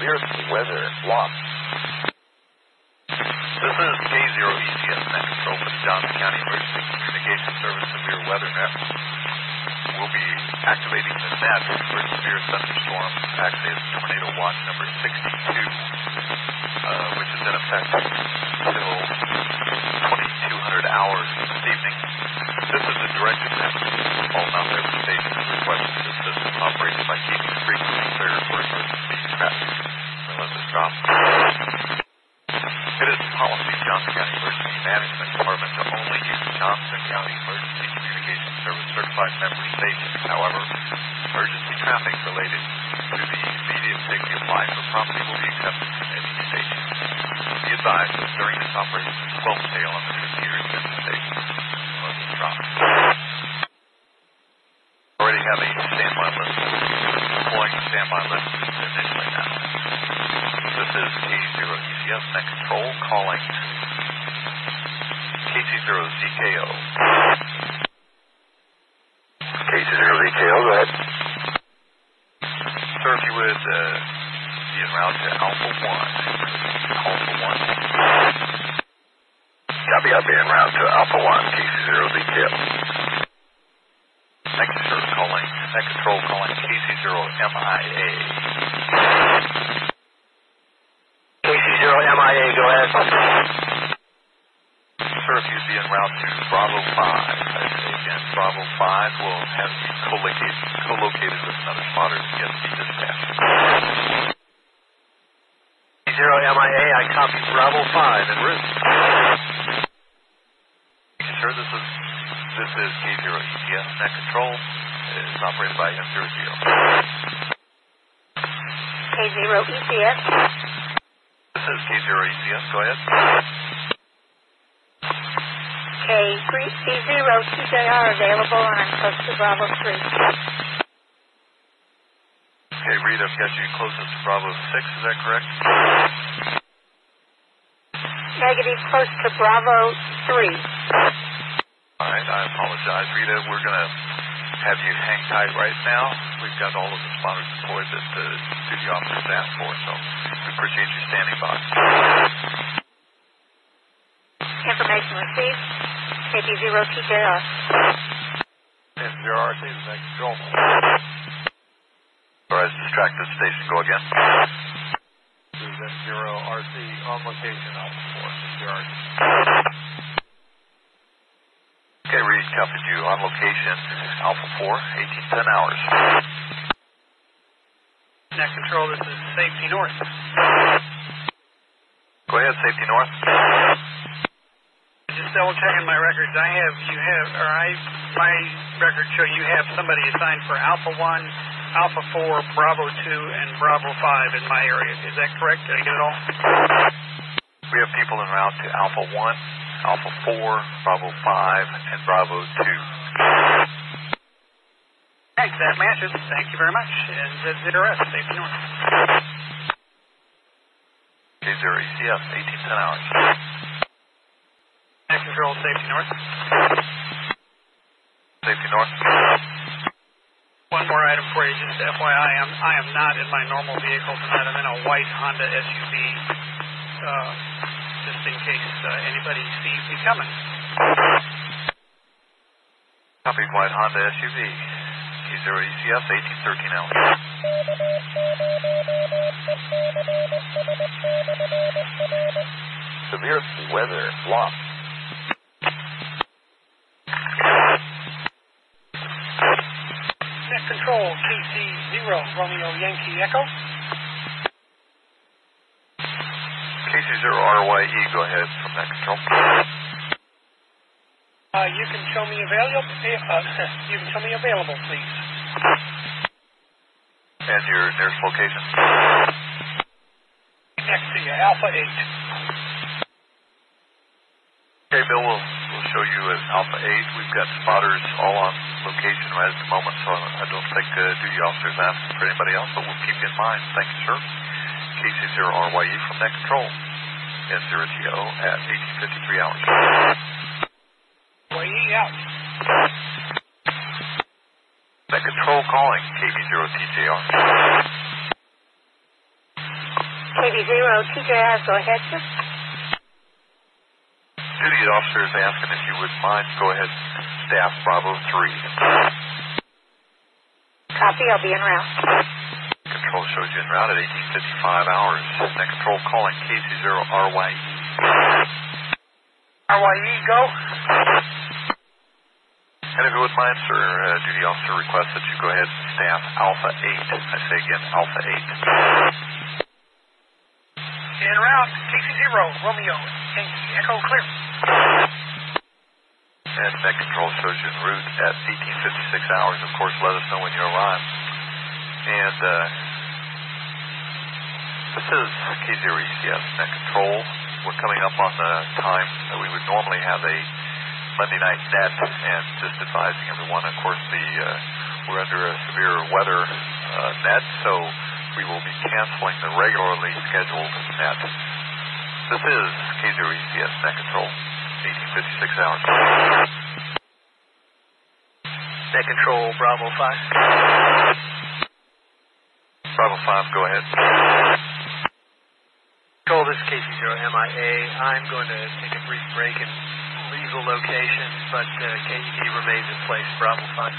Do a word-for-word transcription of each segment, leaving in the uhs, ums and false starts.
Severe weather lost. This is K zero E C S Net Control for the Johnson County Emergency Communication Service Severe Weather Net. We'll be activating the net for severe thunderstorm, actually it's tornado watch number sixty-two, uh, which is in effect until twenty-two hundred hours this evening. This is a directed net. All Mount Everest stations request this system operated by keeping frequently clear for emergency traffic. So let this drop. It is policy of Johnson County Emergency Management Department to only use Johnson County Emergency Communication Service certified member stations. However, emergency traffic related to the immediate safety of life or property will be accepted from any station. Be advised that during this operation, twelve tail on the computers in the station was dropped. Already have a standby list. Deploying the standby list initially now. This is K zero E C S Net Control calling K C zero Z K O. K C zero Z K O, go ahead. Sir, if you would uh, be en route to Alpha one. Alpha one. Copy, I'll be en route to Alpha one, K C zero Z K O. Next, sir, calling Net Control calling K C zero M I A. K C zero M I A, go ahead. Sir, if you'd be en route to Bravo five. Again, Bravo five will have you co-located, co-located with another spotter to get the dispatch. K C zero M I A, I copy Bravo five en route. Sir, this is this is K zero E C S Net Control. It is operated by M zero zero. K zero E C S. This is K zero E C S. Go ahead. K three C zero T J R available, and I'm close to Bravo three. Okay, Reed, I've got you closest to Bravo six. Is that correct? Negative, close to Bravo three. All right, I apologize, Rita. We're going to have you hang tight right now. We've got all of the spotters deployed that the duty officers asked for, so we appreciate you standing by. Information received. K P zero T J R. M zero R C, Net Control. All right, distracted station. Go again. This is M zero R C on location, Alpha four. M zero R C. Okay, Reed, copied you on location, Alpha four, eighteen ten hours. Net Control, this is Safety North. Go ahead, Safety North. Just double checking my records. I have, you have, or I, my records show you have somebody assigned for Alpha one, Alpha four, Bravo two, and Bravo five in my area. Is that correct? Did I get it all? We have people en route to Alpha one, Alpha four, Bravo five, and Bravo two. Thanks, that matches. Thank you very much. And Z zero S, Safety North. K zero E C S, eighteen ten hours. Net Control, Safety North. Safety North. One more item for you, just F Y I. I'm, I am not in my normal vehicle tonight. I'm in a white Honda S U V, uh, just in case uh, anybody sees me coming. Copy white Honda S U V. K zero E C S, eighteen thirteen hours. Severe weather lost. Net Control, K C zero Romeo Yankee Echo. K C zero R Y E, go ahead from Net Control. Uh, you can show me available. Uh, you can show me available, please. And your nearest location. Next to you, Alpha eight. Okay, Bill, we'll, we'll show you at Alpha eight. We've got spotters all on location right at the moment, so I don't think uh, duty officers asking for anybody else, but we'll keep you in mind. Thank you, sir. K C zero R Y E from Net Control. N zero T O at eighteen fifty-three hours. Y E out. Net Control calling K B zero T J R. K V zero T J R, go ahead, sir. Duty officer is asking if you would mind go ahead and staff Bravo three. Copy, I'll be en route. Control shows you en route at eighteen fifty-five hours. Net control calling K C zero R Y E. R Y E, go. And if you wouldn't mind, sir, uh, duty officer requests that you go ahead and staff Alpha eight. I say again, Alpha eight. En route, K C zero, Romeo, Yankee, Echo, clear. And net control shows you en route at eighteen fifty-six hours. Of course, let us know when you arrive. And uh, this is K zero E C S net control. We're coming up on the time that we would normally have a Monday night net, and just advising everyone, of course, the uh, we're under a severe weather uh, net, so we will be canceling the regularly scheduled net. This is K zero E C S net control, eighteen fifty-six hours. Net control, Bravo five. Bravo five, go ahead. Control, this is K C zero M I A. I'm going to take a brief break and leave the location, but uh, K E D remains in place. Bravo five.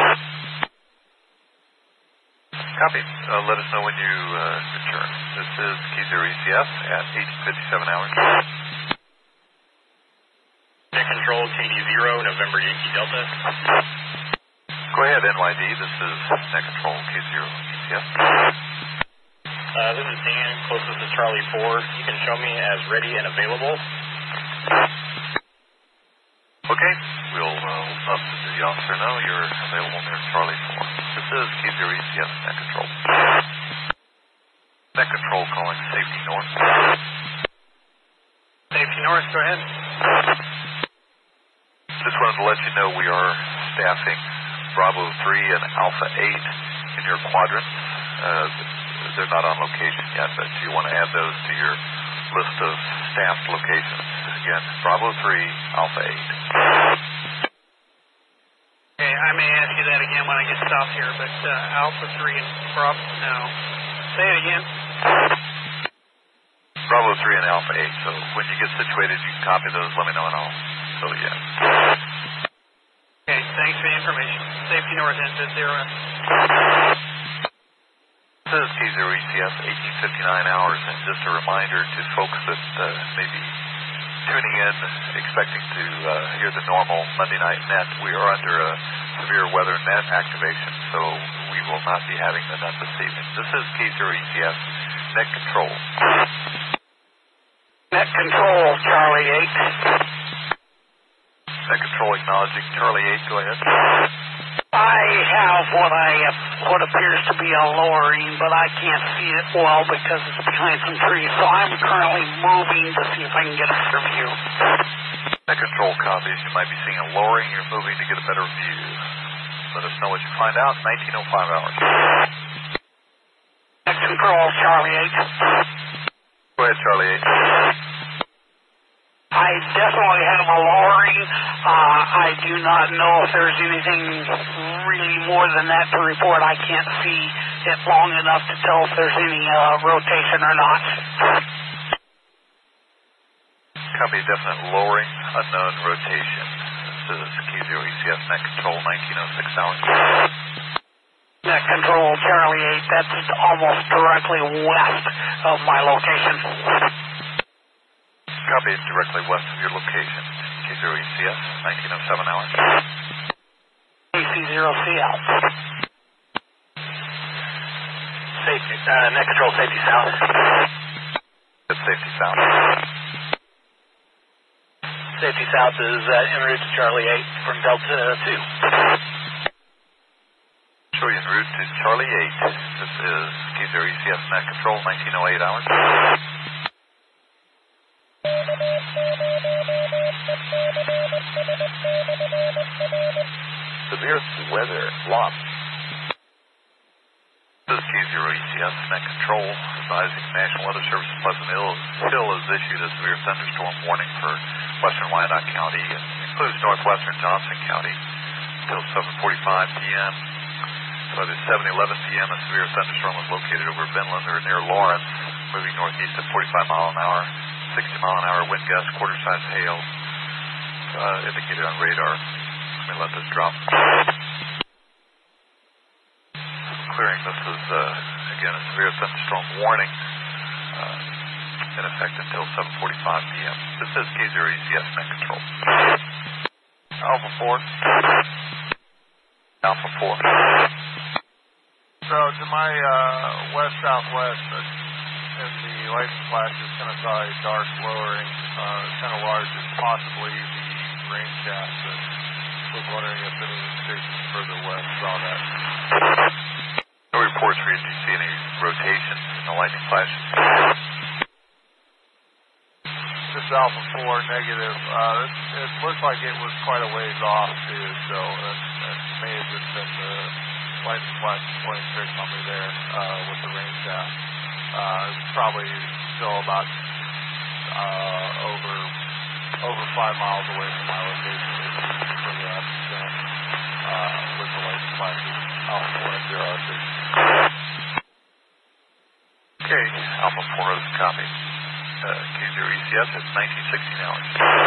Copy. Uh, let us know when you uh, return. This is K zero E C S at eighteen fifty-seven hours. Net control, K D zero, November Yankee Delta. Go ahead, N Y D. This is net control, K zero E C S. Uh, this is Dan, closest to Charlie four. You can show me as ready and available. Okay. We'll uh, let the officer know you're available near Charlie four. This is K zero E C S net control. Net control calling safety north. Safety north, go ahead. Just wanted to let you know we are staffing Bravo three and Alpha eight in your quadrants. Uh, they're not on location yet, but you want to add those to your list of staffed locations. Again, Bravo three, Alpha eight. Okay, I may ask you that again when I get stopped here, but uh, Alpha three and Bravo, no. Say it again. Bravo three and Alpha eight, so when you get situated, you can copy those, let me know, and I'll fill you in. Okay, thanks for the information. Safety north end at zero. This is K zero E C S, eighteen fifty-nine hours, and just a reminder to folks that uh, may be tuning in, expecting to uh, hear the normal Monday night net. We are under a severe weather net activation, so we will not be having the net this evening. This is K zero E C S, net control. Net control, Charlie eight. Net control acknowledging Charlie eight, go ahead. I have what I what appears to be a lowering, but I can't see it well because it's behind some trees. So I'm currently moving to see if I can get a better view. Net control copies. You might be seeing a lowering. You're moving to get a better view. Let us know what you find out. nineteen oh five hours. Net control, Charlie eight. Go ahead, Charlie eight. I definitely have a lowering. Uh, I do not know if there's anything really more than that to report. I can't see it long enough to tell if there's any uh, rotation or not. Copy, definite lowering, unknown rotation. This is K zero E C S net control, nineteen oh six hours. Net control, Charlie eight. That's almost directly west of my location. Copy, directly west of your location. K zero E C S, nineteen oh seven hours. K C zero C L. Safety, uh, net control, safety south. That's safety south. Safety south is uh, en route to Charlie eight from Delta two. Show you en route to Charlie eight. This is K zero E C S net control, nineteen oh eight hours. Severe weather lost. This is K zero E C S net control, advising National Weather Service Pleasant Hill Hill has issued a severe thunderstorm warning for western Wyandotte County and includes northwestern Johnson County until seven forty-five p m So at seven eleven p m a severe thunderstorm was located over Vinland or near Lawrence. moving northeast at forty-five mile an hour, sixty mile an hour wind gust, quarter size hail, uh, indicated on radar. Let me let this drop. Clearing, this is, uh, again, a severe thunderstorm warning, uh, in effect until seven forty-five p.m. This is K zero E C S Net Control. Alpha four. Alpha four. So to my uh, west-southwest, uh, and the lightning flash is kind of saw a dark lowering, uh, kind of large as possibly the rain shaft. I was wondering if any stations further west saw that. No reports for you. Do you see any rotation in the lightning flashes? This is Alpha four negative. Uh, it, it looked like it was quite a ways off too, so that, that may have just been the lightning flash playing tricks on me there uh, with the rain shaft. Uh, it's probably still about uh, over over five miles away from my location for the descent uh, with the lightning flashes. Alpha four zero six. Okay, Alpha four is a copy. Uh, K zero E C S, it's nineteen sixteen hours.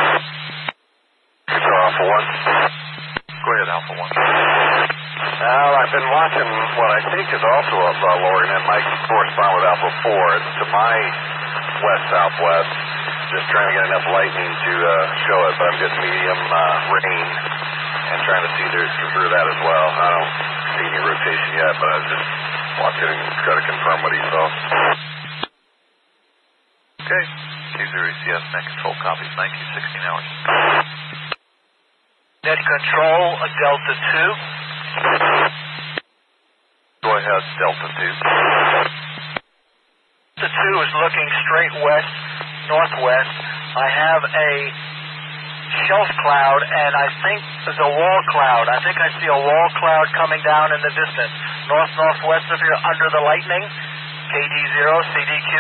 So Alpha one. Go ahead, Alpha one. Well, I've been watching what I think is also a uh, lowering that might correspond with Alpha four. It's to my west-southwest. Just trying to get enough lightning to uh, show it, but I'm getting medium uh, rain and trying to see through, through that as well. I don't see any rotation yet, but I was just watching and try to confirm what he saw. Okay, K zero E C S Net Control copies, nineteen sixteen hours. Net Control, a Delta two. Go ahead, Delta two. Delta two is looking straight west, northwest. I have a shelf cloud, and I think there's a wall cloud. I think I see a wall cloud coming down in the distance. North-northwest of here, under the lightning. K D zero, C D Q.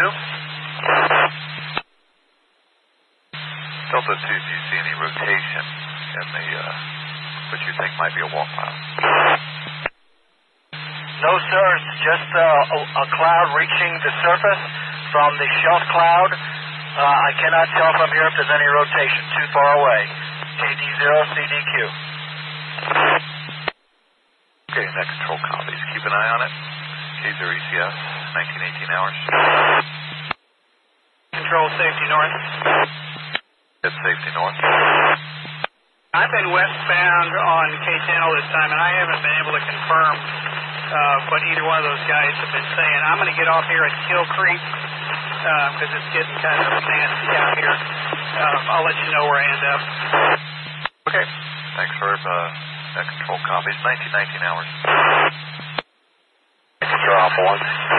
Delta two, do you see any rotation in the, uh, what you think might be a wall cloud? No, sir. It's just uh, a, a cloud reaching the surface from the shelf cloud. Uh, I cannot tell from here if there's any rotation. Too far away. K D zero, C D Q. Okay, Net Control copies. Keep an eye on it. K zero E C S, nineteen eighteen hours. Control safety north. It's safety north. I've been westbound on K channel this time, and I haven't been able to confirm uh, what either one of those guys have been saying. I'm going to get off here at Kill Creek because uh, it's getting kind of nasty out here. Uh, I'll let you know where I end up. Okay. Thanks, Herb. Uh, Net Control copies, nineteen nineteen hours. Control Alpha one.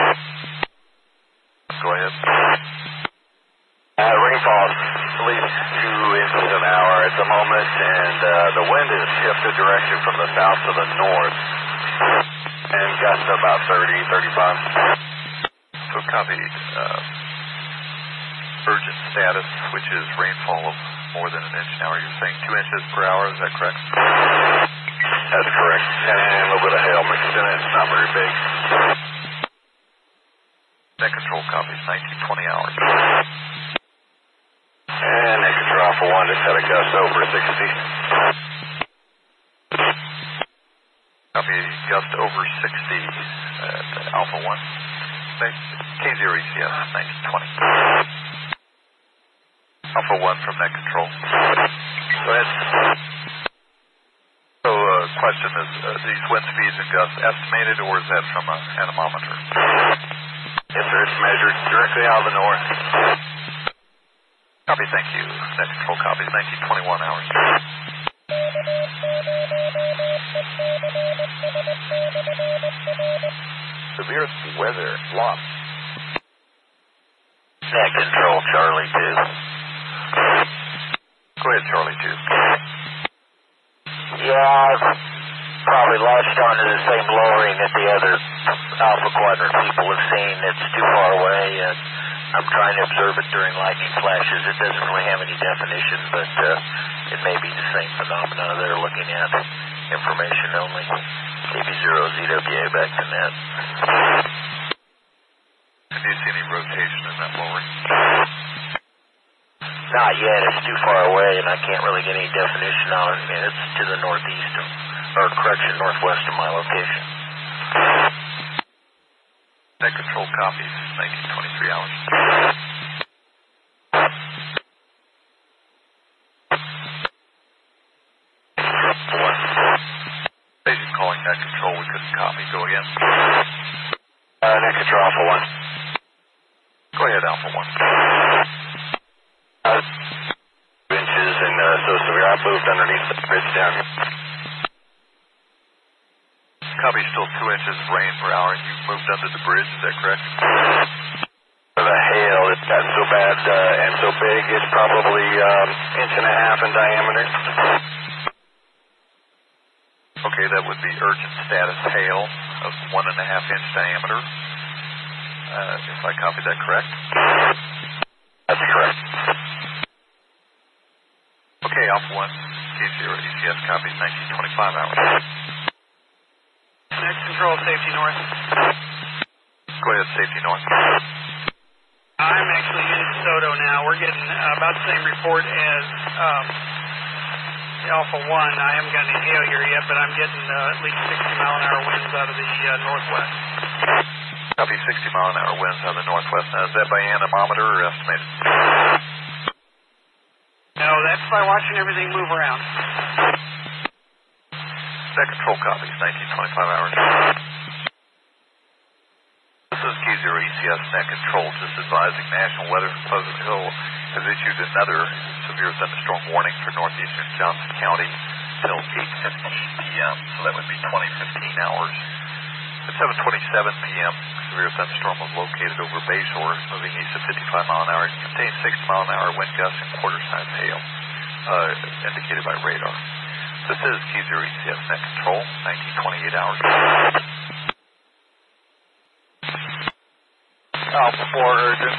Go ahead. Uh, rainfall is at least two inches an hour at the moment, and uh, the wind has shifted direction from the south to the north, and gusts to about thirty, thirty-five. So copied uh, urgent status, which is rainfall of more than an inch an hour. You're saying two inches per hour, is that correct? That's correct. And a little bit of hail mixed in it. It's not very big. Net Control copies, nineteen twenty hours. And Net Control Alpha one just had a gust over sixty. Copy gust over sixty at Alpha one. K zero E C S, nineteen twenty. Alpha one from Net Control. Go ahead. So, uh, question is, uh, these wind speeds and gusts estimated, or is that from an anemometer? Yes, sir. It's measured directly out of the north. Copy, thank you. Net Control copies, nineteen twenty-one hours. Severe weather loss. Net Control Charlie two. Go ahead, Charlie two. Yeah, I've probably latched onto the same lowering that the other Alpha Quadrant people have seen. It's too far away, and I'm trying to observe it during lightning flashes. It doesn't really have any definition, but uh, it may be the same phenomena they're looking at. Information only. K B zero Z W A back to net. And do you see any rotation in that lowering? Not yet. It's too far away, and I can't really get any definition on it. And it's to the northeast of, or correction, northwest of my location. Net control copies, nineteen twenty-three hours. One. Basic calling net control, we couldn't copy. Go again. Uh, net control, Alpha one. Go ahead, Alpha one. Uh, inches and uh, so severe. I moved underneath the bridge down here. Copy, still two inches of rain per hour. You moved under the bridge, is that correct? The hail has gotten so bad uh, and so big, it's probably um, inch and a half in diameter. Okay, that would be urgent status hail of one and a half inch diameter. Uh, if I copied that correct? That's correct. Okay, Alpha one, K zero, E C S copies, nineteen twenty-five hours. Next control, safety north. Go ahead, safety north. I'm actually in DeSoto now. We're getting uh, about the same report as um, Alpha one. I haven't got any hail here yet, but I'm getting uh, at least sixty mile an hour winds out of the uh, northwest. Copy, sixty mile an hour winds out of the northwest. Now, is that by anemometer or estimated? No, that's by watching everything move around. Net control copies, nineteen twenty-five hours. This is K zero E C S net control, just advising National Weather in Pleasant Hill has issued another severe thunderstorm warning for northeastern Johnson County till eight fifteen p m So that would be twenty fifteen hours. At seven twenty-seven p m, severe thunderstorm was located over Bayshore, moving east at fifty-five mile an hour. It contains sixty mile an hour wind gusts and quarter-size hail, uh, indicated by radar. This is K zero E C S net control, nineteen twenty-eight hours. Alpha four, urgent.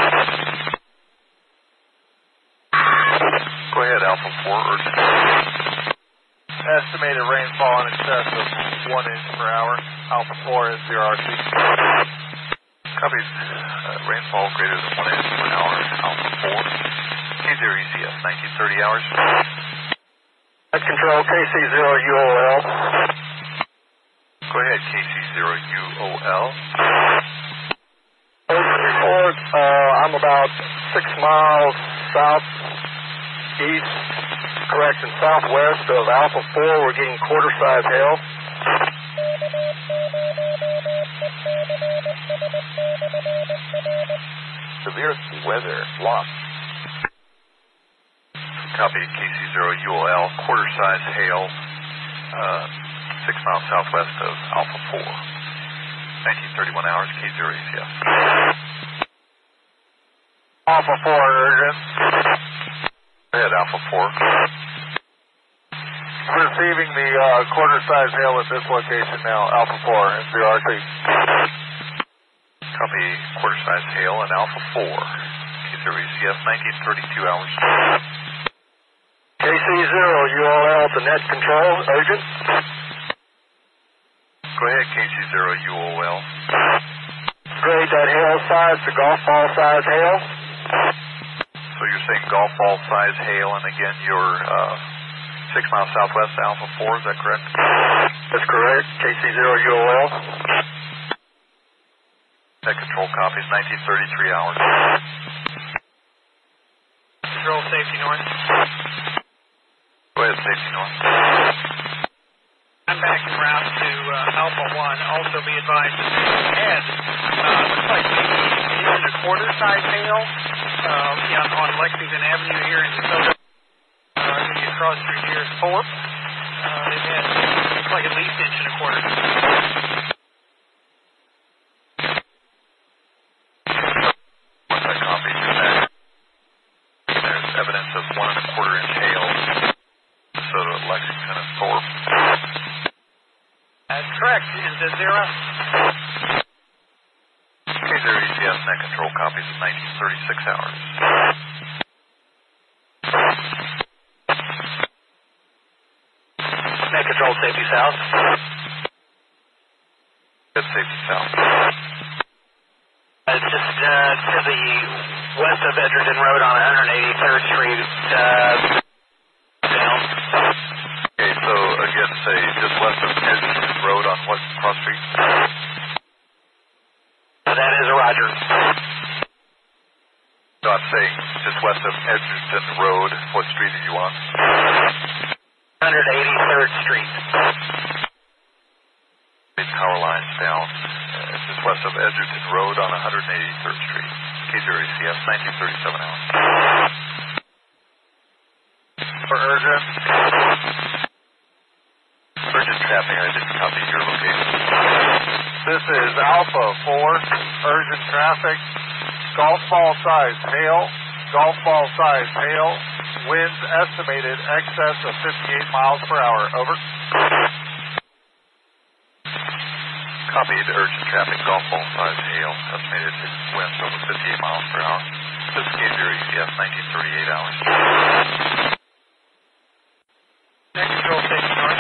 Go ahead, Alpha four, urgent. Estimated rainfall in excess of one inch per hour. Alpha four is zero R C. Copies, uh, rainfall greater than one inch per hour. Alpha four. K zero E C S, nineteen thirty hours. Net control, K C zero U O L. Go ahead, K C zero U O L. Report, uh, I'm about six miles southeast, correction, southwest of Alpha four. We're getting quarter-size hail. Severe weather loss. Copy, K C zero U O L, quarter-size hail, uh, six miles southwest of Alpha four. nineteen thirty-one hours, K zero E C S. Alpha four, urgent. Go ahead, Alpha four. Receiving the uh, quarter-size hail at this location now, Alpha four and zero R C. Copy, quarter-size hail and Alpha four. K zero E C S, nineteen thirty-two hours. K C zero U O L to net control, urgent. Go ahead, K C zero U O L. Grade that hail size to golf ball size hail. So you're saying golf ball size hail, and again, you're uh, six miles southwest of Alpha four, is that correct? That's correct, K C zero U O L. Net control copies, nineteen thirty-three hours. Control, safety north. Go ahead, safety north. I'm back en route to uh, Alpha one. Also be advised that ahead, uh, looks like maybe even a quarter size hail uh, yeah, on Lexington Avenue here in DeSoto. Uh, you cross through here is Thorpe. Uh, they've had, looks like at least inch and a quarter. Once I copy that, there's evidence of one and a quarter inch hail. DeSoto, Lexington, and Thorpe. That's correct. Is it zero? K zero E C S net control copies at nineteen thirty-six hours. Net control, safety south. Good safety south. Uh, it's just uh, to the west of Edgerton Road on one eighty-third Street. Uh, down. Okay, so again, say just west of Edgerton Road on what cross street? That is a Roger. No, I'm saying just west of Edgerton Road. What street are you on? one eighty-third Street. Power lines down uh, just west of Edgerton Road on one eighty-third Street. K zero A C S nineteen thirty-seven out. For urgent. Urgent traffic, I didn't copy your location. This is Alpha four, urgent traffic, golf ball size hail, golf ball size hail, winds estimated excess of fifty-eight miles per hour, over. Copied urgent traffic, golf ball size hail, estimated winds over fifty-eight miles per hour. This is K zero E C S nineteen thirty-eight hours. Net control safety north.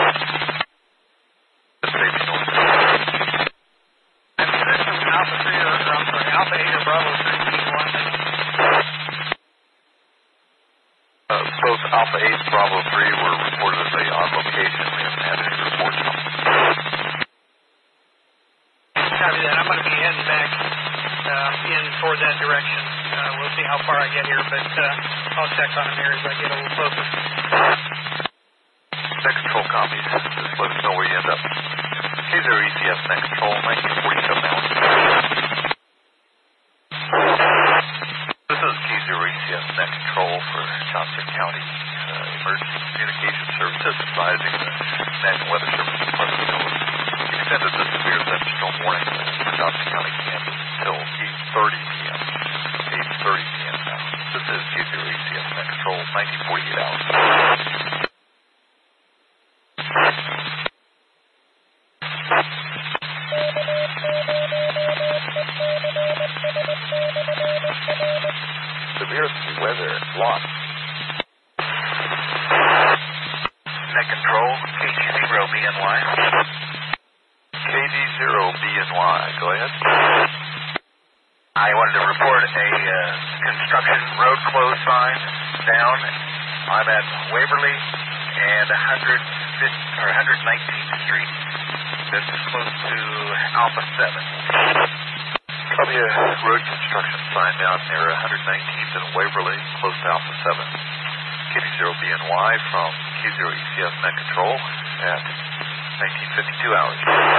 Safety north. I'm connected with Alpha three or, I'm sorry, Alpha eight or Bravo three, one. Uh, both Alpha eight and Bravo three were reportedly on location. We haven't had any reports on them. Copy that. I'm going to be heading back uh, in toward that direction. Uh, we'll see how far I get here, but uh, I'll check on them here as I get a little closer. Net control copies. Just let us know where you end up. K zero E C S net control, nineteen forty-seven hours. This is K zero E C S net control for Johnson County uh, Emergency Communication Services, advising the National Weather Service Department of extended the severe thunderstorm warning for Johnson County, Kansas until eight thirty p.m. eight thirty p.m. now. This is K zero E C S net control, nineteen forty-eight hours. Severe weather lost. Net control, K D zero B N Y. K D zero B N Y, go ahead. I wanted to report a uh, construction road closed sign down. I'm at Waverly and one hundred fifth, or one nineteenth Street. This is close to Alpha seven. Copy a road construction sign down near one nineteenth and Waverly, close to Alpha seven. K D zero B N Y from K zero E C S net control at nineteen fifty-two hours.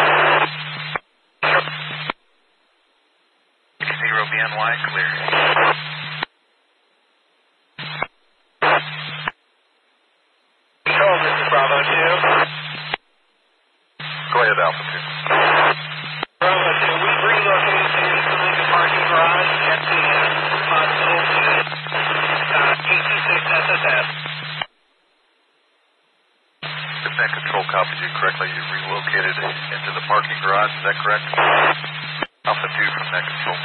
K zero B N Y, clear. Control, this is Bravo two. Go ahead, Alpha two. Bravo two, we've relocated to the Lincoln parking garage at the hospital unit, uh, K T six S S S. If net control copies you correctly, you relocated into the parking garage, is that correct? Alpha two from net control.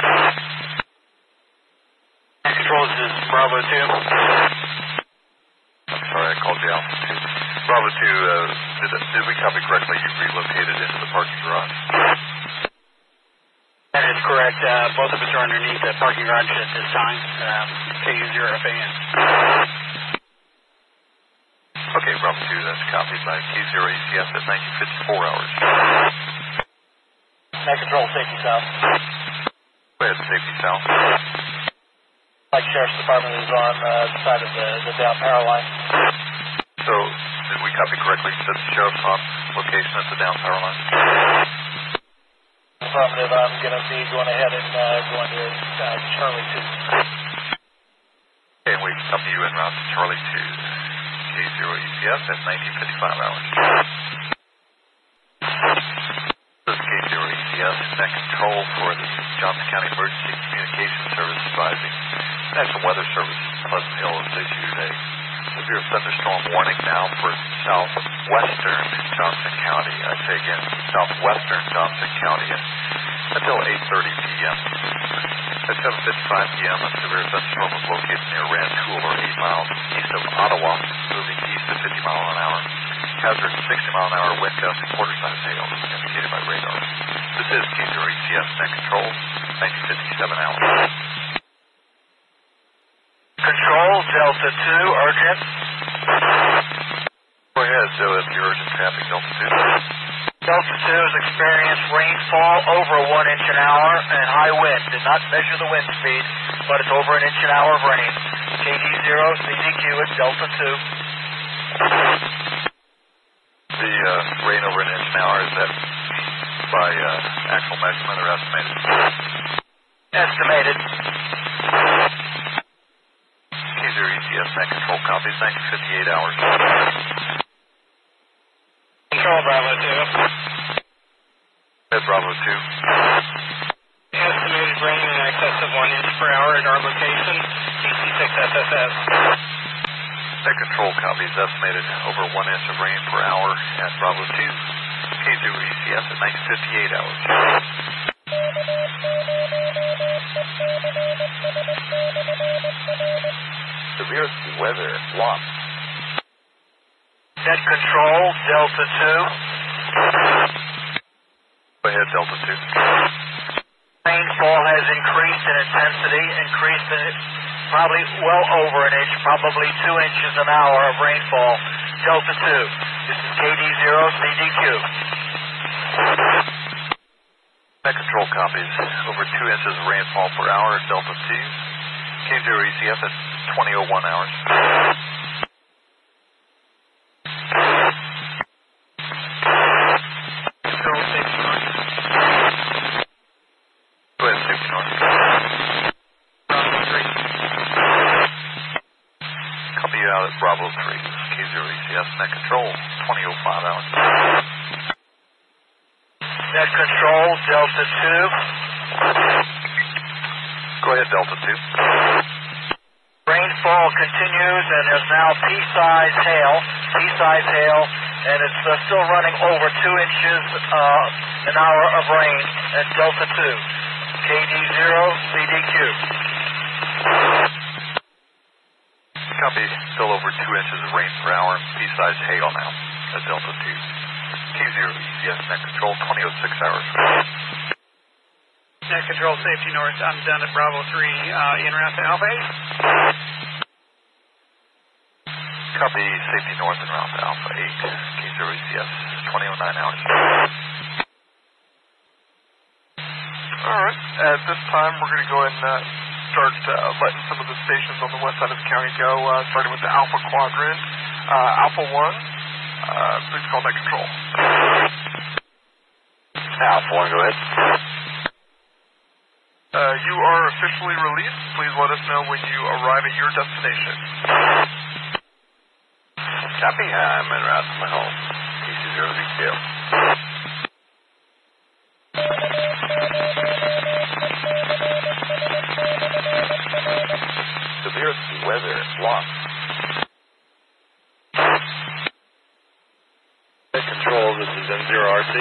Net control, this is Bravo two. I'm sorry, I called you Alpha two. Bravo two, uh, did, did we copy correctly? You relocated into the parking garage? That is correct. Uh, both of us are underneath the parking garage at this time. Um, K U zero F A N. Okay, Bravo two, that's copied by K zero E C S at nineteen fifty-four hours. Net control, safety south. Go ahead, safety south. Like Sheriff's Department is on uh, the side of the, the down power line. So, did we copy correctly? You said the sheriff's on location at the down power line? Affirmative, I'm going to be going ahead and uh, going to uh, Charlie two. Okay, and we copy you en route to Charlie two. K zero E C S at nineteen fifty-five hours. This is K zero E C S net control for the Johnson County Emergency Communication Service advising National Weather Service Pleasant Hill has issued a severe thunderstorm warning now for southwestern Johnson County. I say again, southwestern Johnson County until eight thirty p.m. At seven fifty-five p.m., a severe thunderstorm was located near Rantoul, or eight miles east of Ottawa, moving east at fifty miles an hour. Hazard sixty mile an hour wind gust and quarter size hail indicated by radar. This is K zero E C S net control, nineteen fifty-seven hours. Control, Delta two, urgent. Go ahead, so if you're urgent traffic, Delta two. Delta two has experienced rainfall over one inch an hour and high wind. Did not measure the wind speed, but it's over an inch an hour of rain. K D zero, C D Q at Delta two. The uh, rain over an inch an hour, is that by uh, actual measurement or estimated? Estimated. K zero E C S, net control copies, nineteen fifty-eight hours. Control Bravo two. Head Bravo two. Estimated rain in excess of one inch per hour at our location, D C six S S S. Net control copies, estimated over one inch of rain per hour at Bravo two. K zero E C S at nineteen fifty-eight hours. Severe weather lost. Net control, Delta two. Go ahead, Delta two. Rainfall has increased in intensity, increased in probably well over an inch, probably two inches an hour of rainfall. Delta two. This is K D zero, C D Q. Net control copies, over two inches of rainfall per hour at Delta two. K zero E C F at twenty oh one hours. Control safety north. Go ahead, safety north. Bravo three. Copy you out at Bravo three. K zero E C S, net control, twenty oh five hours. Net control, Delta two. Go ahead, Delta two. Rainfall continues and is now pea-size hail, pea-size hail, and it's uh, still running over two inches uh, an hour of rain at Delta two. K D zero, C D Q. Copy, still over two inches of rain per hour, pea-sized hail now at Delta two. K zero E C S, net control, twenty oh six hours. Net control safety north. I'm done at Bravo three, uh, en route to Alpha eight. Copy, safety north and route to Alpha eight. K zero E C S, twenty oh nine hours. Alright, at this time we're going to go ahead and uh, start uh, letting some of the stations on the west side of the county go, uh, starting with the Alpha Quadrant. Uh, Alpha one, uh, please call net control. Alpha one, go ahead. Uh, you are officially released. Please let us know when you arrive at your destination. Copy, I'm en route to my home. K zero Z Q. Severe weather lost. Control, this is M zero R C.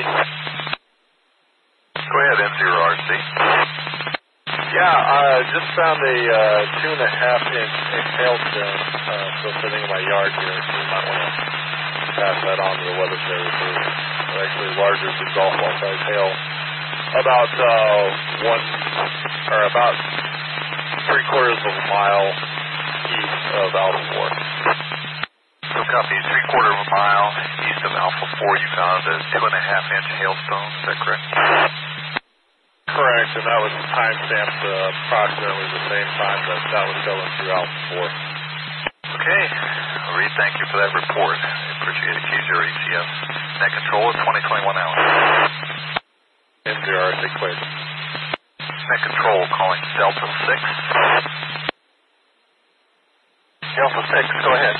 Go ahead, M zero R C. Yeah, I uh, just found a uh, two and a half inch hailstone uh, still sitting in my yard here, so you might want to pass that on to the weather services. They're actually larger than golf ball size hail. About uh, one, or about three quarters of a mile east of Alpha four. So copy, three quarter of a mile east of Alpha four, you found a two and a half inch hailstone, is that correct? Correct, and that was time-stamped uh, approximately the same time that that was going through Alpha four. Okay, Reed, thank you for that report. I appreciate it. K zero E C S. Net control at twenty twenty-one hours. M zero R C, cleared. Net control calling Delta six. Delta six, go ahead.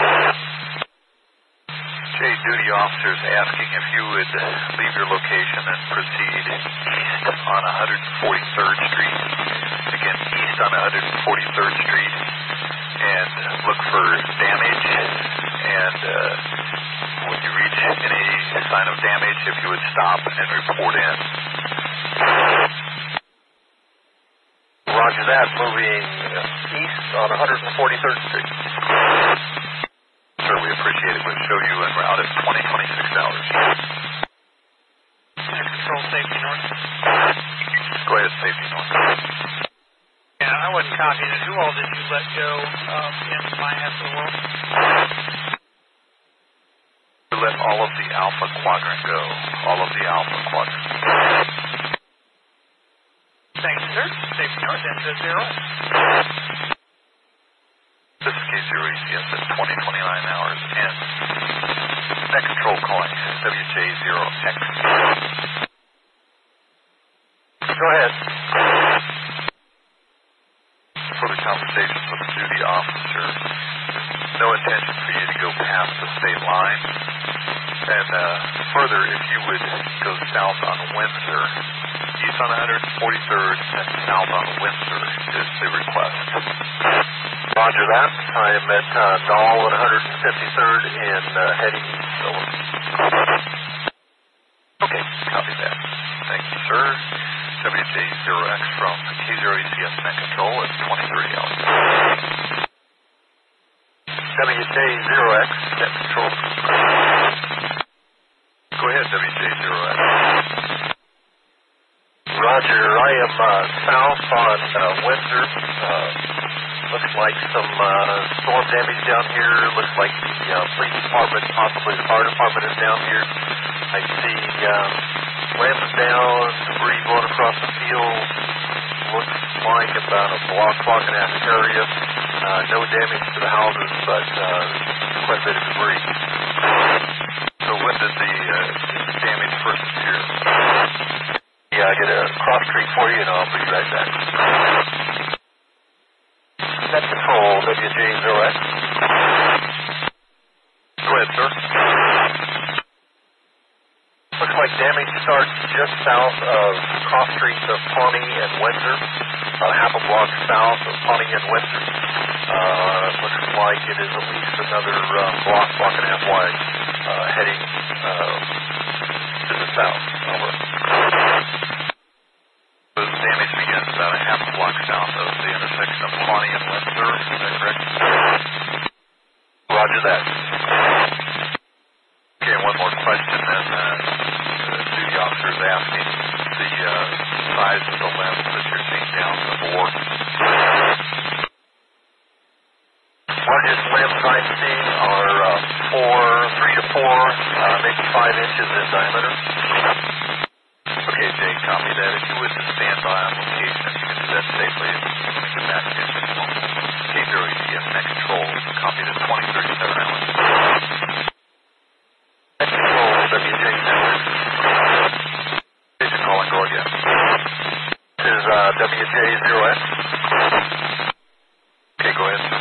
J, duty officers asking if you would leave your location and proceed east on one hundred forty-third Street. Again, east on one hundred forty-third Street, and look for damage. And uh, when you reach any sign of damage, if you would stop and report in. Roger that, moving east on one hundred forty-third Street. Sir, we appreciate it. We'll show you en route at twenty twenty-six hours. Net control safety north. Go ahead, safety north. I wasn't copying it. Who all did you let go um, in my half of the world? We let all of the Alpha Quadrant go. All of the Alpha Quadrant. Thanks, sir. Safety north, N Z zero. This is K zero E C S at twenty twenty-nine hours and net control calling W J zero X. Go ahead. Further conversations with the duty officer. No intention for you to go past the state line. And uh, further, if you would go south on Windsor, east on one forty-third and south on Windsor is the request. Roger that. I am at uh, Dahl at one fifty-third and uh, heading east. Over. Okay, copy that. Thank you, sir. W J zero X from K zero E C S net control at twenty thirty hours. W J zero X net control. Go ahead, W J zero X. Roger, I am uh, south on uh, Windsor. Uh, looks like some uh, storm damage down here. Looks like the uh, police department, possibly the fire department is down here. I see uh, lamps down, debris blowing across the field. Looks like about a block, block and a half area. Uh, no damage to the houses, but uh, quite a bit of debris. So when did the uh, damage first appear? Yeah, I get a cross street for you, and I'll be right back. Net control, W J zero X. Go ahead, sir. Looks like damage starts just south of cross streets of Pawnee and Windsor, about half a block south of Pawnee and Windsor. Uh, looks like it is at least another uh, block, block and a half wide, uh, heading uh, to the south. Over. The damage begins about a half a block south of the intersection of Pawnee and Windsor. Is that correct? Roger that. Okay, one more question then. Uh, the duty officer is asking the uh, size of the lens that you're seeing down the bore. Largest lens I'm seeing are uh, four, three to four, uh, maybe five inches in diameter. Okay, Jay, copy that. If you would just stand by on location, if you can do that safely, and get back in just a moment. K zero E C S net control, copy to twenty thirty-seven hours. Net control, W J zero X. Station calling, go again. This is uh, W J zero X. Okay, go ahead.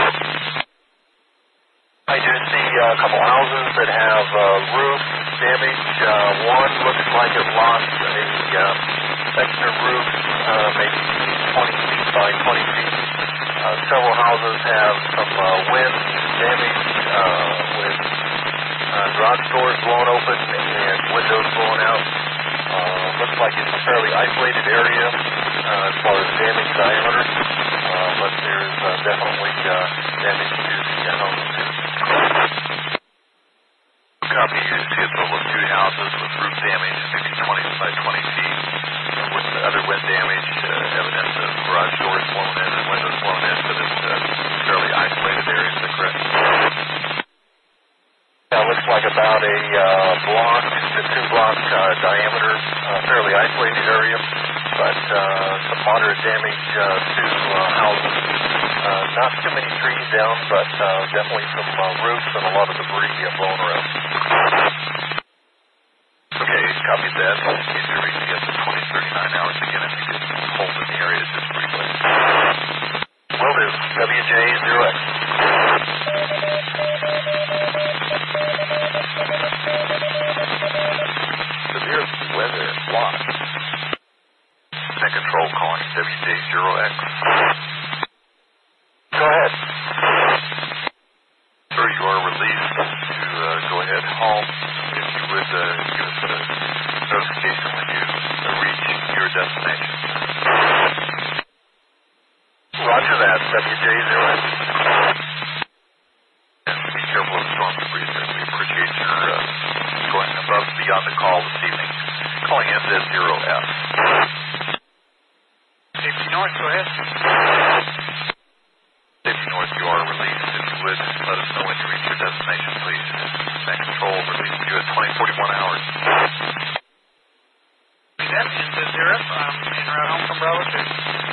I do see uh, a couple houses that have uh, roof damage. Uh, one looks like it lost a uh, section of roof, uh, maybe twenty feet by twenty feet. Uh, several houses have some uh, wind damage uh, with uh, garage doors blown open and windows blown out. Uh, looks like it's a fairly isolated area uh, as far as damage diameter, uh, but there's uh, definitely uh, damage to the houses too. Copy, you see a total of two houses with roof damage, maybe twenty by twenty feet, with other wind damage, uh, evidence of garage doors blown in and windows blown in, but it's a fairly isolated area, is that correct? Yeah, it looks like about a uh, block to two block uh, diameter, uh, fairly isolated area, but uh, some moderate damage uh, to uh, houses. Uh, not too many trees down, but uh, definitely some uh, roofs and a lot of debris uh, blown around. Okay, copy that. K zero E C S at twenty thirty-nine hours. Again, if you could hold in the area just briefly. Will do. W J zero X. Severe weather watch. Net control calling W J zero X. Go ahead. Sir, you are released to uh, go ahead home. If you would uh, give us a notification when you uh, reach your destination. Roger that. W J zero X. And be careful of storm debris, sir. We appreciate your uh, going above and beyond the call this evening. Calling N Z zero F. Safety north. North, go ahead. Safety North, you are released. If you would, let us know when you reach your destination, please. Net Control, releasing you at twenty forty-one hours. That's into Zero. I'm en route home from Bravo two.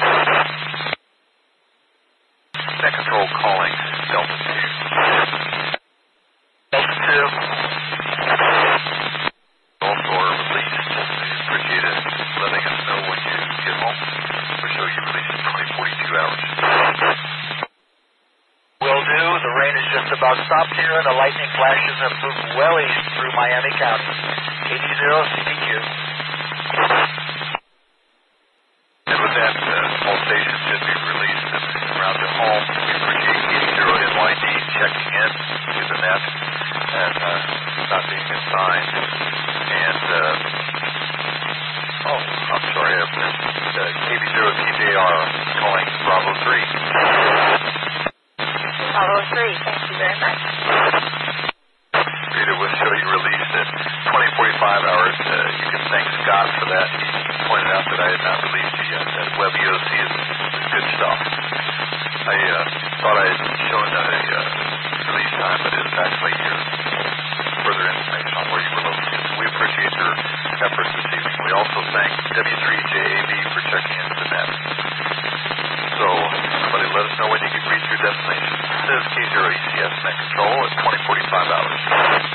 Net Control calling Delta two. Delta two. Also are released. We appreciate it letting us know when you get home. We'll show you released in twenty forty-two hours. Will do. The rain is just about stopped here, and the lightning flashes have moved well east through Miami County. K D zero C D Q. And with that, uh, all stations should be released and round to home. We appreciate K D zero N Y D checking in to the net and uh, not being assigned. And, uh, oh, I'm sorry, I've missed uh, K D zero T J R calling Bravo three. Bravo three, thank you very much. Rita will show you released at twenty forty-five hours. Uh, you can thank Scott for that. He pointed out that I had not released you yet. That Web E O C is, is good stuff. I uh, thought I had shown a uh, release time, but it's actually here. Further information on where you were located. So we appreciate your efforts this evening. We also thank W three J A B for checking into the net. So, somebody let us know when you can reach your destination. This is K zero E C S Net Control at twenty forty-five hours.